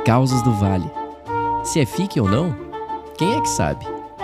Causos do Vale. Se é fique ou não, quem é que sabe?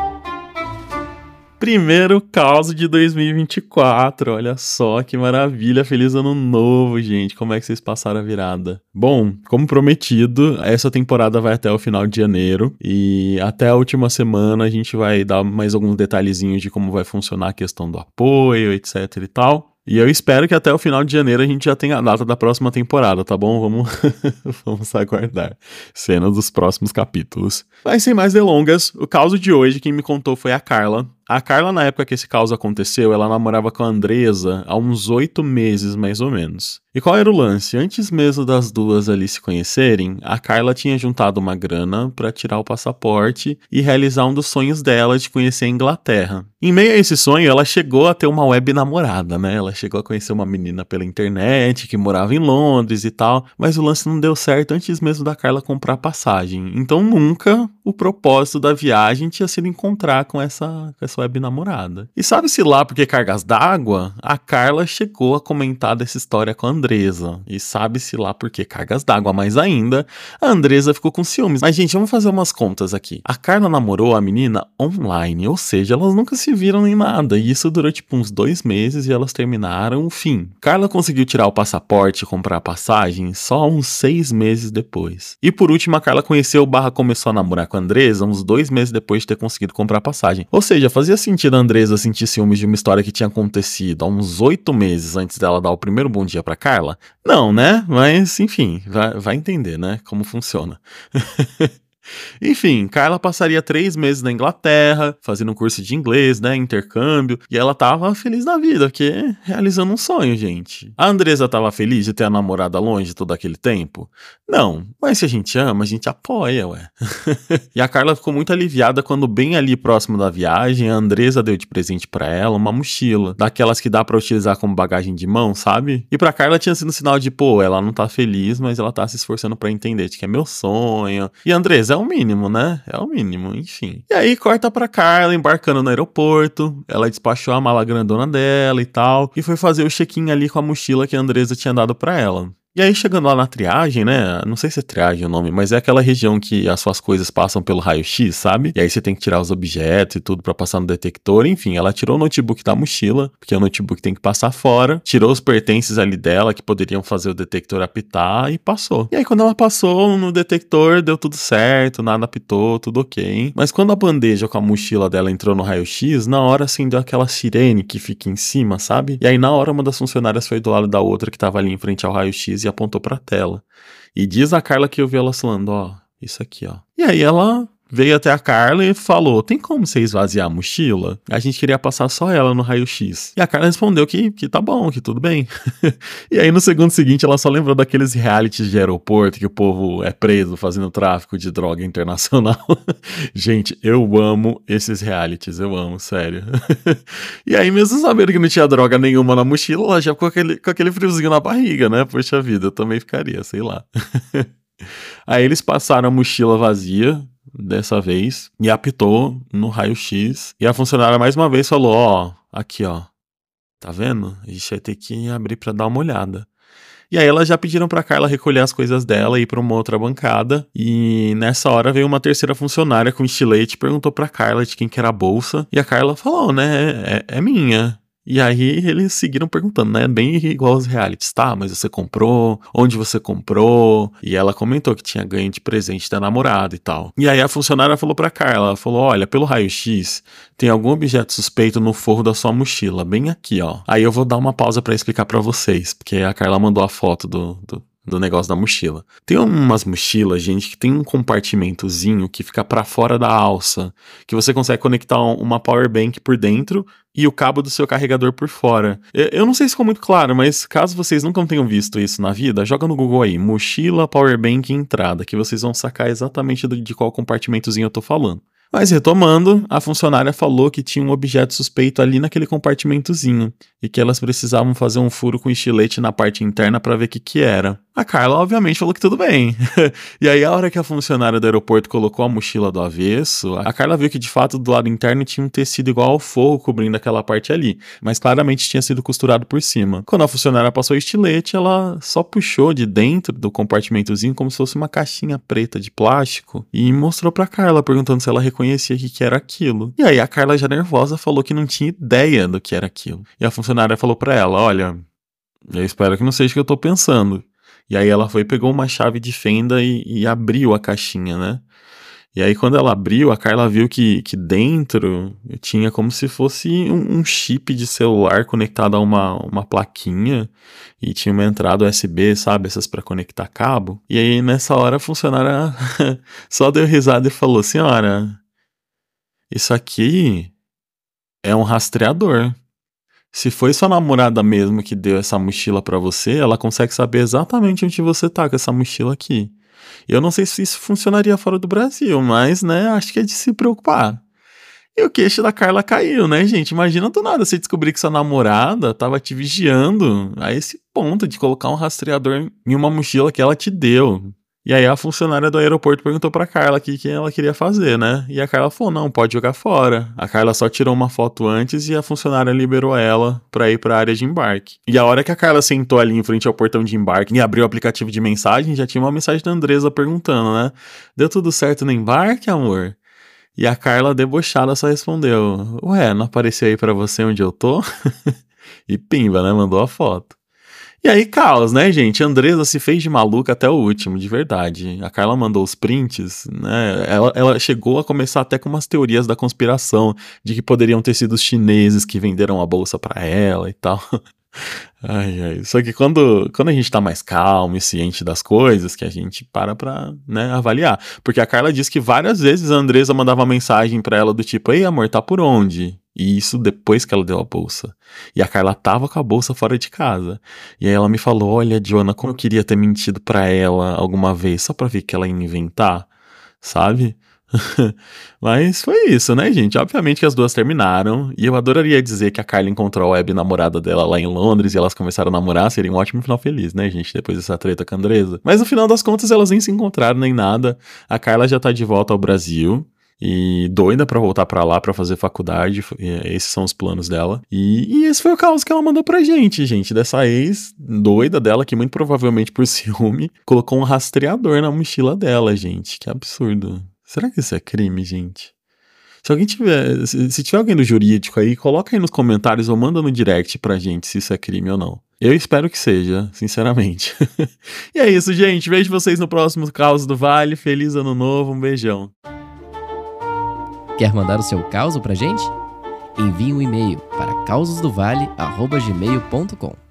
Primeiro caos de 2024, olha só que maravilha, feliz ano novo, gente, como é que vocês passaram a virada? Bom, como prometido, essa temporada vai até o final de janeiro e até a última semana a gente vai dar mais alguns detalhezinhos de como vai funcionar a questão do apoio, etc e tal. E eu espero que até o final de janeiro a gente já tenha a data da próxima temporada, tá bom? Vamos aguardar cenas dos próximos capítulos. Mas sem mais delongas, o caso de hoje, quem me contou foi a Carla. A Carla, na época que esse caos aconteceu, ela namorava com a Andresa há uns 8 meses, mais ou menos. E qual era o lance? Antes mesmo das duas ali se conhecerem, a Carla tinha juntado uma grana pra tirar o passaporte e realizar um dos sonhos dela de conhecer a Inglaterra. Em meio a esse sonho, ela chegou a ter uma web namorada, né? Ela chegou a conhecer uma menina pela internet que morava em Londres e tal, mas o lance não deu certo antes mesmo da Carla comprar passagem. Então nunca o propósito da viagem tinha sido encontrar com essa web namorada. E sabe-se lá por que cargas d'água? A Carla chegou a comentar dessa história com a Andresa. E sabe-se lá por que cargas d'água, mais ainda, a Andresa ficou com ciúmes. Mas, gente, vamos fazer umas contas aqui. A Carla namorou a menina online, ou seja, elas nunca se viram nem nada. E isso durou tipo uns 2 meses e elas terminaram, fim. Carla conseguiu tirar o passaporte e comprar a passagem só uns 6 meses depois. E por último, a Carla conheceu / começou a namorar com a Andresa uns 2 meses depois de ter conseguido comprar a passagem. Ou seja, fazia sentido a Andresa sentir ciúmes de uma história que tinha acontecido há uns 8 meses antes dela dar o primeiro bom dia pra Carla? Não, né? Mas, enfim, vai entender, né? Como funciona. Enfim, Carla passaria 3 meses na Inglaterra, fazendo um curso de inglês, né, intercâmbio, e ela tava feliz da vida, porque realizando um sonho, gente. A Andresa tava feliz de ter a namorada longe todo aquele tempo? Não, mas se a gente ama, a gente apoia, ué. E a Carla ficou muito aliviada quando bem ali próximo da viagem, a Andresa deu de presente pra ela uma mochila, daquelas que dá pra utilizar como bagagem de mão, sabe? E pra Carla tinha sido um sinal de, pô, ela não tá feliz, mas ela tá se esforçando pra entender de que é meu sonho. E a Andresa é o mínimo, né? É o mínimo, enfim. E aí corta pra Carla embarcando no aeroporto, ela despachou a mala grandona dela e tal, e foi fazer o check-in ali com a mochila que a Andresa tinha dado pra ela. E aí, chegando lá na triagem, né? Não sei se é triagem o nome, mas é aquela região que as suas coisas passam pelo raio-x, sabe? E aí você tem que tirar os objetos e tudo pra passar no detector. Enfim, ela tirou o notebook da mochila, porque o notebook tem que passar fora. Tirou os pertences ali dela, que poderiam fazer o detector apitar, e passou. E aí, quando ela passou no detector, deu tudo certo, nada apitou, tudo ok. Mas quando a bandeja com a mochila dela entrou no raio-x, na hora acendeu aquela sirene que fica em cima, sabe? E aí, na hora, uma das funcionárias foi do lado da outra que tava ali em frente ao raio-x e apontou pra tela. E diz a Carla que eu vi ela falando, ó, isso aqui, ó. E aí ela veio até a Carla e falou, tem como você esvaziar a mochila? A gente queria passar só ela no raio-x. E a Carla respondeu que tá bom, que tudo bem. E aí no segundo seguinte ela só lembrou daqueles realities de aeroporto que o povo é preso fazendo tráfico de droga internacional. Gente, eu amo esses realities, eu amo, sério. E aí mesmo sabendo que não tinha droga nenhuma na mochila, ela já ficou com aquele friozinho na barriga, né? Poxa vida, eu também ficaria, sei lá. Aí eles passaram a mochila vazia, dessa vez, e apitou no raio-x, e a funcionária mais uma vez falou, ó, aqui ó, tá vendo? A gente vai ter que abrir pra dar uma olhada. E aí elas já pediram pra Carla recolher as coisas dela e ir pra uma outra bancada, e nessa hora veio uma terceira funcionária com estilete e perguntou pra Carla de quem que era a bolsa, e a Carla falou, né, é minha. E aí eles seguiram perguntando, né? Bem igual aos realities, tá? Mas você comprou? Onde você comprou? E ela comentou que tinha ganho de presente da namorada e tal. E aí a funcionária falou pra Carla, ela falou, olha, pelo raio-x, tem algum objeto suspeito no forro da sua mochila, bem aqui, ó. Aí eu vou dar uma pausa pra explicar pra vocês, porque a Carla mandou a foto do negócio da mochila. Tem umas mochilas, gente, que tem um compartimentozinho que fica pra fora da alça, que você consegue conectar uma power bank por dentro e o cabo do seu carregador por fora. Eu não sei se ficou muito claro, mas caso vocês nunca tenham visto isso na vida, joga no Google aí, mochila, power bank e entrada, que vocês vão sacar exatamente de qual compartimentozinho eu tô falando. Mas retomando, a funcionária falou que tinha um objeto suspeito ali naquele compartimentozinho e que elas precisavam fazer um furo com estilete na parte interna para ver o que era. A Carla, obviamente, falou que tudo bem. E aí, a hora que a funcionária do aeroporto colocou a mochila do avesso, a Carla viu que, de fato, do lado interno tinha um tecido igual ao forro cobrindo aquela parte ali, mas claramente tinha sido costurado por cima. Quando a funcionária passou o estilete, ela só puxou de dentro do compartimentozinho como se fosse uma caixinha preta de plástico e mostrou pra Carla, perguntando se ela reconhecia o que era aquilo. E aí, a Carla, já nervosa, falou que não tinha ideia do que era aquilo. E a funcionária falou pra ela, olha, eu espero que não seja o que eu tô pensando. E aí ela foi e pegou uma chave de fenda e abriu a caixinha, né? E aí quando ela abriu, a Carla viu que dentro tinha como se fosse um chip de celular conectado a uma plaquinha e tinha uma entrada USB, sabe? Essas pra conectar cabo. E aí nessa hora a funcionária só deu risada e falou, senhora, isso aqui é um rastreador. Se foi sua namorada mesmo que deu essa mochila pra você, ela consegue saber exatamente onde você tá com essa mochila aqui. Eu não sei se isso funcionaria fora do Brasil, mas, né, acho que é de se preocupar. E o queixo da Carla caiu, né, gente? Imagina do nada você descobrir que sua namorada tava te vigiando a esse ponto de colocar um rastreador em uma mochila que ela te deu. E aí a funcionária do aeroporto perguntou pra Carla o que ela queria fazer, né? E a Carla falou, não, pode jogar fora. A Carla só tirou uma foto antes e a funcionária liberou ela pra ir pra área de embarque. E a hora que a Carla sentou ali em frente ao portão de embarque e abriu o aplicativo de mensagem, já tinha uma mensagem da Andresa perguntando, né? Deu tudo certo no embarque, amor? E a Carla, debochada, só respondeu, ué, não apareceu aí pra você onde eu tô? E pimba, né? Mandou a foto. E aí, caos, né, gente? A Andresa se fez de maluca até o último, de verdade. A Carla mandou os prints, né? Ela chegou a começar até com umas teorias da conspiração, de que poderiam ter sido os chineses que venderam a bolsa pra ela e tal. Ai, ai. Só que quando a gente tá mais calmo e ciente das coisas, que a gente pra, né, avaliar. Porque a Carla disse que várias vezes a Andresa mandava mensagem pra ela do tipo, ei, amor, tá por onde? E isso depois que ela deu a bolsa. E a Carla tava com a bolsa fora de casa. E aí ela me falou, olha, Joana, como eu queria ter mentido pra ela alguma vez, só pra ver que ela ia inventar, sabe? Mas foi isso, né, gente? Obviamente que as duas terminaram. E eu adoraria dizer que a Carla encontrou a web namorada dela lá em Londres e elas começaram a namorar. Seria um ótimo final feliz, né, gente? Depois dessa treta com a Andresa. Mas no final das contas, elas nem se encontraram nem nada. A Carla já tá de volta ao Brasil. E doida pra voltar pra lá pra fazer faculdade. Esses são os planos dela. E esse foi o caos que ela mandou pra gente. Dessa ex doida dela, que muito provavelmente por ciúme, colocou um rastreador na mochila dela, gente. Que absurdo. Será que isso é crime, gente? Se alguém tiver. Se tiver alguém do jurídico aí, coloca aí nos comentários ou manda no direct pra gente se isso é crime ou não. Eu espero que seja, sinceramente. E é isso, gente. Vejo vocês no próximo Caos do Vale. Feliz ano novo, um beijão. Quer mandar o seu caos pra gente? Envie um e-mail para causosdovale@gmail.com.